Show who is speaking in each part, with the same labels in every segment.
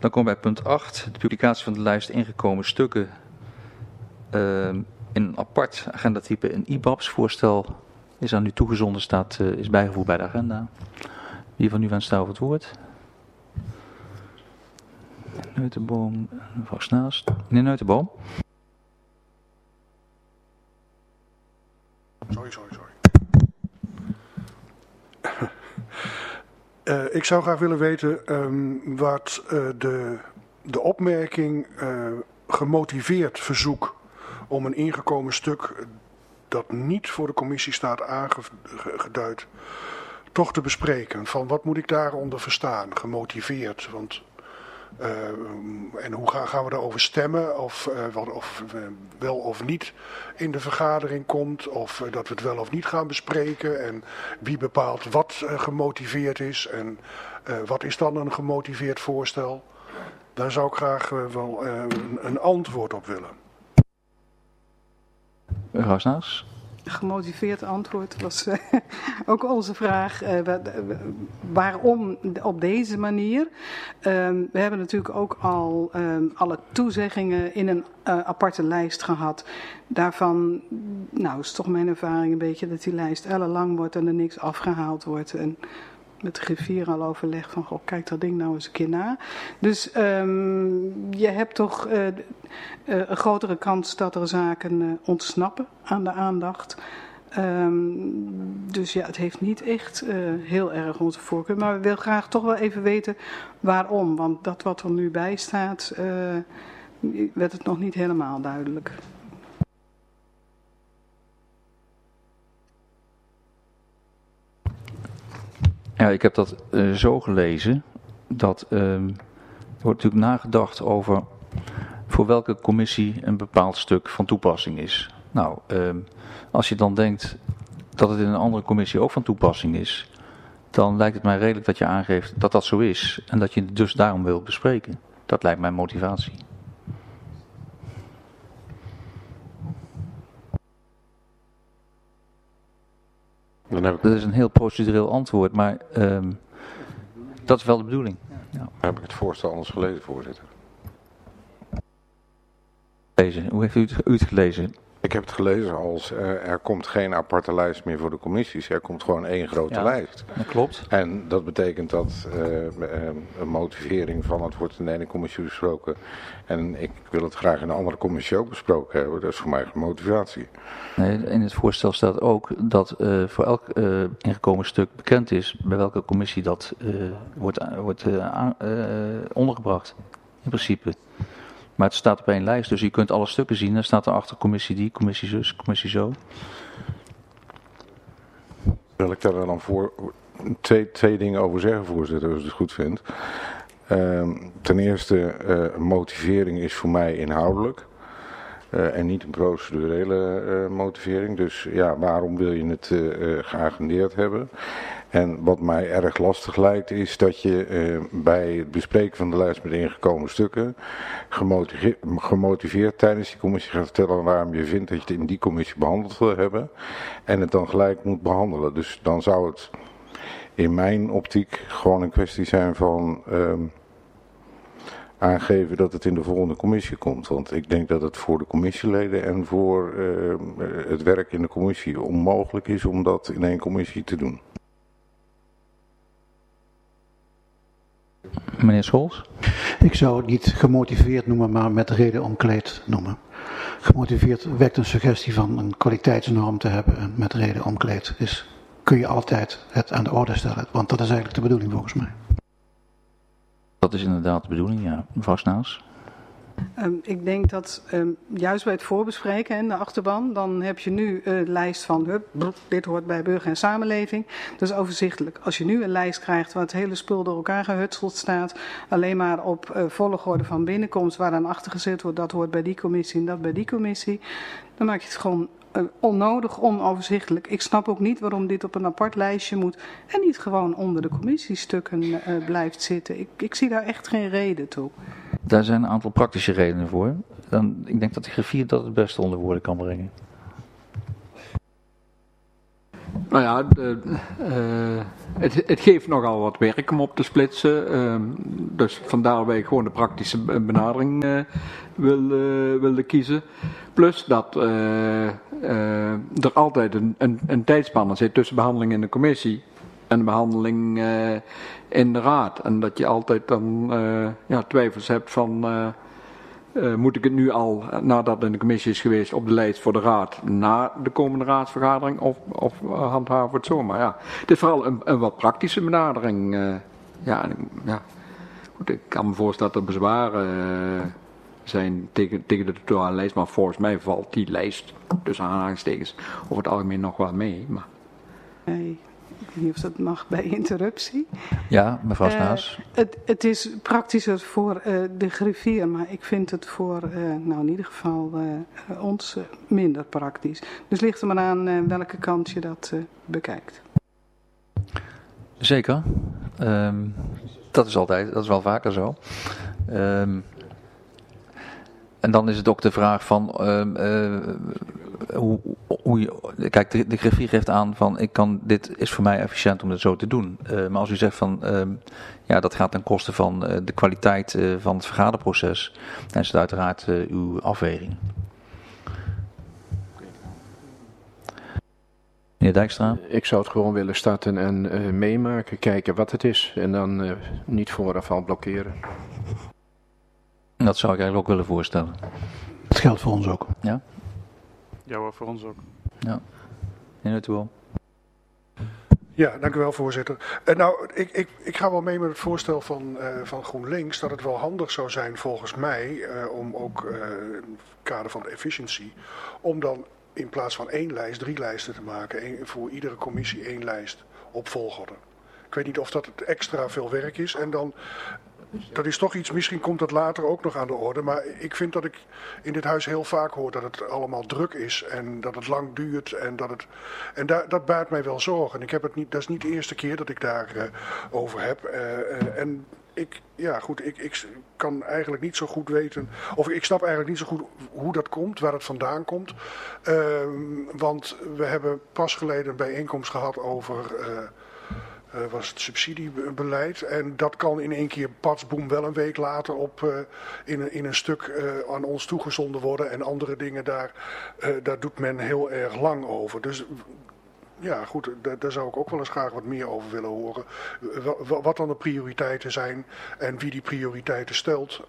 Speaker 1: Dan komen we bij punt 8. De publicatie van de lijst ingekomen stukken in een apart agendatype in IBABS. Voorstel is aan u toegezonden, is bijgevoegd bij de agenda. Wie van u wenst daar over het woord? Neutenboom, mevrouw Snaas. Meneer Neutenboom.
Speaker 2: Sorry. Ik zou graag willen weten wat de opmerking gemotiveerd verzoek om een ingekomen stuk dat niet voor de commissie staat aangeduid, toch te bespreken. Van wat moet ik daaronder verstaan, gemotiveerd? Want, en hoe gaan we daarover stemmen? Of wel of niet in de vergadering komt? Of dat we het wel of niet gaan bespreken? En wie bepaalt wat gemotiveerd is? En wat is dan een gemotiveerd voorstel? Daar zou ik graag wel een antwoord op willen.
Speaker 1: Mevrouw Snaas.
Speaker 3: Gemotiveerd antwoord was ook onze vraag. Waarom op deze manier? We hebben natuurlijk ook al alle toezeggingen in een aparte lijst gehad. Daarvan, is toch mijn ervaring een beetje dat die lijst ellenlang wordt en er niks afgehaald wordt. En met de griffier al overleg van, kijk dat ding nou eens een keer na. Dus je hebt toch een grotere kans dat er zaken ontsnappen aan de aandacht. Dus ja, het heeft niet echt heel erg onze voorkeur. Maar we willen graag toch wel even weten waarom. Want dat wat er nu bij staat, werd het nog niet helemaal duidelijk.
Speaker 1: Ja, ik heb dat zo gelezen dat er wordt natuurlijk nagedacht over voor welke commissie een bepaald stuk van toepassing is. Nou, als je dan denkt dat het in een andere commissie ook van toepassing is, dan lijkt het mij redelijk dat je aangeeft dat dat zo is en dat je het dus daarom wil bespreken. Dat lijkt mijn motivatie. Dat is een heel procedureel antwoord, maar dat is wel de bedoeling. Ja.
Speaker 4: Heb ik het voorstel anders gelezen, voorzitter?
Speaker 1: Hoe heeft u het gelezen?
Speaker 4: Ik heb het gelezen als er komt geen aparte lijst meer voor de commissies. Er komt gewoon één grote lijst.
Speaker 1: Dat klopt.
Speaker 4: En dat betekent dat een motivering van het wordt in de ene commissie besproken. En ik wil het graag in de andere commissie ook besproken hebben. Dat is voor mij geen motivatie.
Speaker 1: Nee, in het voorstel staat ook dat voor elk ingekomen stuk bekend is bij welke commissie dat wordt ondergebracht. In principe. Maar het staat op één lijst, dus je kunt alle stukken zien. Dan staat er achter commissie die, commissie zus, commissie zo.
Speaker 4: Wil ik daar dan voor twee dingen over zeggen, voorzitter, als u het goed vindt. Ten eerste, motivering is voor mij inhoudelijk. En niet een procedurele motivering. Dus ja, waarom wil je het geagendeerd hebben? En wat mij erg lastig lijkt is dat je bij het bespreken van de lijst met ingekomen stukken gemotiveerd tijdens die commissie gaat vertellen waarom je vindt dat je het in die commissie behandeld wil hebben. En het dan gelijk moet behandelen. Dus dan zou het in mijn optiek gewoon een kwestie zijn van aangeven dat het in de volgende commissie komt. Want ik denk dat het voor de commissieleden en voor het werk in de commissie onmogelijk is om dat in één commissie te doen.
Speaker 1: Meneer Scholz?
Speaker 5: Ik zou het niet gemotiveerd noemen, maar met reden omkleed noemen. Gemotiveerd wekt een suggestie van een kwaliteitsnorm te hebben en met reden omkleed kun je altijd het aan de orde stellen. Want dat is eigenlijk de bedoeling volgens mij.
Speaker 1: Dat is inderdaad de bedoeling, ja. Mevrouw Snaas?
Speaker 3: Ik denk dat juist bij het voorbespreken in de achterban, dan heb je nu een lijst van, dit hoort bij burger en samenleving. Dat is overzichtelijk. Als je nu een lijst krijgt waar het hele spul door elkaar gehutseld staat, alleen maar op volgorde van binnenkomst waar dan achter gezet wordt, dat hoort bij die commissie en dat bij die commissie, dan maak je het gewoon onnodig, onoverzichtelijk. Ik snap ook niet waarom dit op een apart lijstje moet en niet gewoon onder de commissiestukken blijft zitten. Ik zie daar echt geen reden toe.
Speaker 1: Daar zijn een aantal praktische redenen voor. Ik denk dat de griffier dat het beste onder woorden kan brengen.
Speaker 6: Nou ja, het geeft nogal wat werk om op te splitsen. Dus vandaar wij gewoon de praktische benadering wilden kiezen. Plus dat er altijd een tijdspanne zit tussen behandeling in de commissie en de behandeling in de raad. En dat je altijd dan twijfels hebt van... moet ik het nu al, nadat het in de commissie is geweest, op de lijst voor de raad na de komende raadsvergadering of handhaven we het zo? Maar ja, het is vooral een wat praktische benadering. Goed, ik kan me voorstellen dat er bezwaren zijn tegen de totale lijst, maar volgens mij valt die lijst tussen aanhalingstekens over het algemeen nog wel mee. Maar...
Speaker 3: Nee. Ik weet niet of dat mag bij interruptie.
Speaker 1: Ja, mevrouw Snaas.
Speaker 3: Het is praktischer voor de griffier, maar ik vind het voor in ieder geval ons minder praktisch. Dus ligt er maar aan welke kant je dat bekijkt.
Speaker 1: Zeker. Dat is wel vaker zo. En dan is het ook de vraag van hoe je... Kijk, de griffier geeft aan van dit is voor mij efficiënt om het zo te doen. Maar als u zegt van dat gaat ten koste van de kwaliteit van het vergaderproces, dan is het uiteraard uw afweging. Meneer Dijkstra?
Speaker 7: Ik zou het gewoon willen starten en meemaken, kijken wat het is. En dan niet vooraf al blokkeren.
Speaker 1: Dat zou ik eigenlijk ook willen voorstellen.
Speaker 5: Dat geldt voor ons ook.
Speaker 1: Ja?
Speaker 8: Ja hoor, voor ons ook.
Speaker 1: Ja. Meneer Nuttewol.
Speaker 2: Ja, dank u wel, voorzitter. Ik ga wel mee met het voorstel van GroenLinks dat het wel handig zou zijn volgens mij, om ook in het kader van de efficiëntie, om dan in plaats van 1 lijst 3 lijsten te maken. Voor iedere commissie 1 lijst op volgorde. Ik weet niet of dat het extra veel werk is en dan... Dat is toch iets, misschien komt dat later ook nog aan de orde, maar ik vind dat ik in dit huis heel vaak hoor dat het allemaal druk is en dat het lang duurt en dat baart mij wel zorgen. En dat is niet de eerste keer dat ik daar over heb. Ik kan eigenlijk niet zo goed weten, of ik snap eigenlijk niet zo goed hoe dat komt, waar het vandaan komt. Want we hebben pas geleden een bijeenkomst gehad over... was het subsidiebeleid. En dat kan in één keer patsboom wel een week later in een stuk aan ons toegezonden worden. En andere dingen, daar doet men heel erg lang over. Dus ja, goed, daar zou ik ook wel eens graag wat meer over willen horen. Wat dan de prioriteiten zijn en wie die prioriteiten stelt.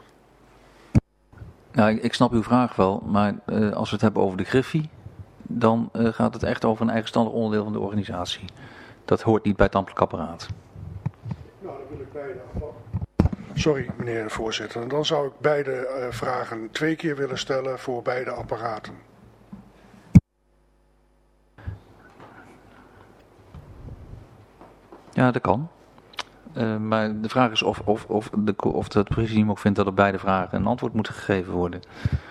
Speaker 1: Nou, ik snap uw vraag wel, maar als we het hebben over de griffie, dan gaat het echt over een eigenstandig onderdeel van de organisatie. Dat hoort niet bij het ambtelijk apparaat.
Speaker 2: Nou, dan wil ik beide afvallen. Sorry, meneer de voorzitter. Dan zou ik beide vragen 2 keer willen stellen voor beide apparaten.
Speaker 1: Ja, dat kan. Maar de vraag is of het presidium ook vindt dat op beide vragen een antwoord moet gegeven worden.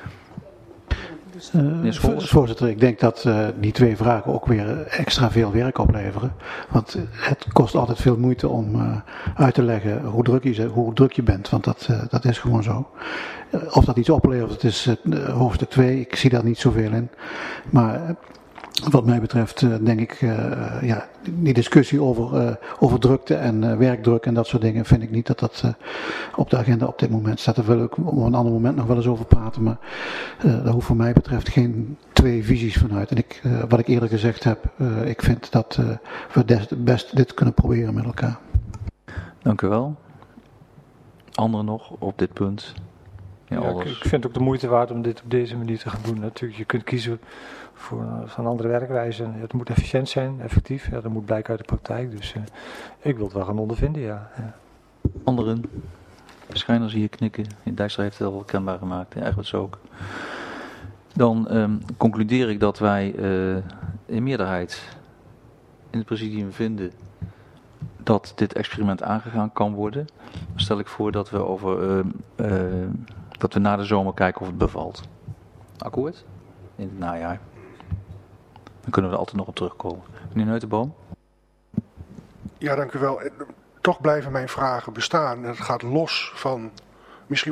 Speaker 5: Voorzitter, ik denk dat die 2 vragen ook weer extra veel werk opleveren. Want het kost altijd veel moeite om uit te leggen hoe druk je bent. Want dat is gewoon zo. Of dat iets oplevert, het is hoofdstuk 2. Ik zie daar niet zoveel in. Maar wat mij betreft denk ik, die discussie over drukte en werkdruk en dat soort dingen, vind ik niet dat op de agenda op dit moment staat. Daar wil ik op een ander moment nog wel eens over praten, maar daar hoeft voor mij betreft geen 2 visies vanuit. En wat ik eerder gezegd heb, ik vind dat we best dit kunnen proberen met elkaar.
Speaker 1: Dank u wel. Anderen nog op dit punt?
Speaker 8: Ja, ik vind het ook de moeite waard om dit op deze manier te gaan doen. Natuurlijk, je kunt kiezen voor een andere werkwijze. Het moet efficiënt zijn, effectief. Ja, dat moet blijken uit de praktijk. Dus ik wil het wel gaan ondervinden, ja.
Speaker 1: Anderen? Schijners hier knikken. Dijkstra heeft het heel kenbaar gemaakt. Ja, eigenlijk ook. Dan concludeer ik dat wij in meerderheid in het presidium vinden dat dit experiment aangegaan kan worden. Dan stel ik voor dat we dat we na de zomer kijken of het bevalt. Akkoord? In het najaar. Dan kunnen we er altijd nog op terugkomen. Meneer Neutenboom?
Speaker 2: Ja, dank u wel. Toch blijven mijn vragen bestaan. Het gaat los van... Misschien...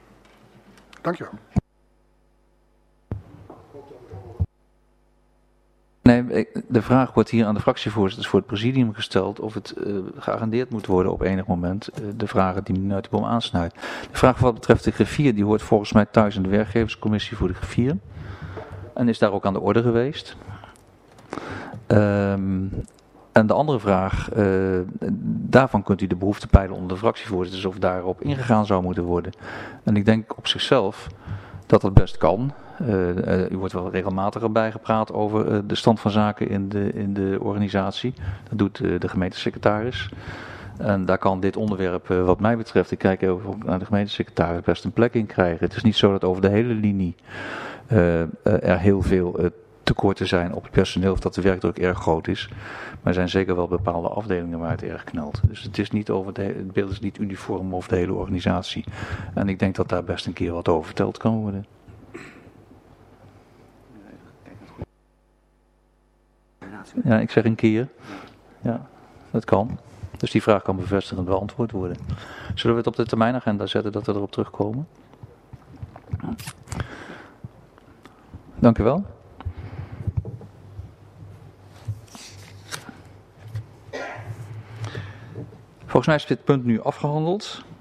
Speaker 2: Dank je wel.
Speaker 1: Nee, de vraag wordt hier aan de fractievoorzitters voor het presidium gesteld of het geagendeerd moet worden op enig moment, de vragen die meneer Nuitenboom aansnijdt. De vraag wat betreft de griffier, die hoort volgens mij thuis in de werkgeverscommissie voor de griffier. En is daar ook aan de orde geweest. En de andere vraag, daarvan kunt u de behoefte peilen onder de fractievoorzitters of daarop ingegaan zou moeten worden. En ik denk op zichzelf dat dat best kan. U wordt wel regelmatiger bijgepraat over de stand van zaken in de organisatie. Dat doet de gemeentesecretaris. En daar kan dit onderwerp, wat mij betreft, ik kijk even naar de gemeentesecretaris, best een plek in krijgen. Het is niet zo dat over de hele linie er heel veel tekorten zijn op het personeel of dat de werkdruk erg groot is. Maar er zijn zeker wel bepaalde afdelingen waar het erg knelt. Dus het is niet het beeld is niet uniform over de hele organisatie. En ik denk dat daar best een keer wat over verteld kan worden. Ja, ik zeg een keer. Ja, dat kan. Dus die vraag kan bevestigend beantwoord worden. Zullen we het op de termijnagenda zetten dat we erop terugkomen? Dank u wel. Volgens mij is dit punt nu afgehandeld.